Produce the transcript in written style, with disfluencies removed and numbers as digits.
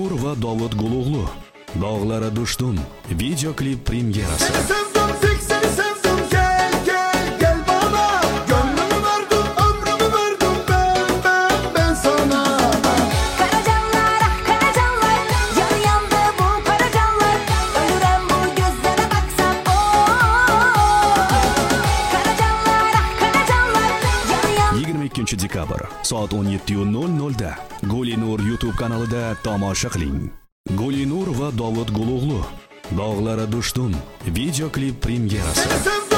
Nur va Dovud Gulug'lu Dog'lari Dushdum video klip premyerasi. Dekabr soat 17:00 da Golinur YouTube kanalida tomosha qiling. Golinur va Dovud Gulug'lu Dog'lari Dushdum video klip premyerasi.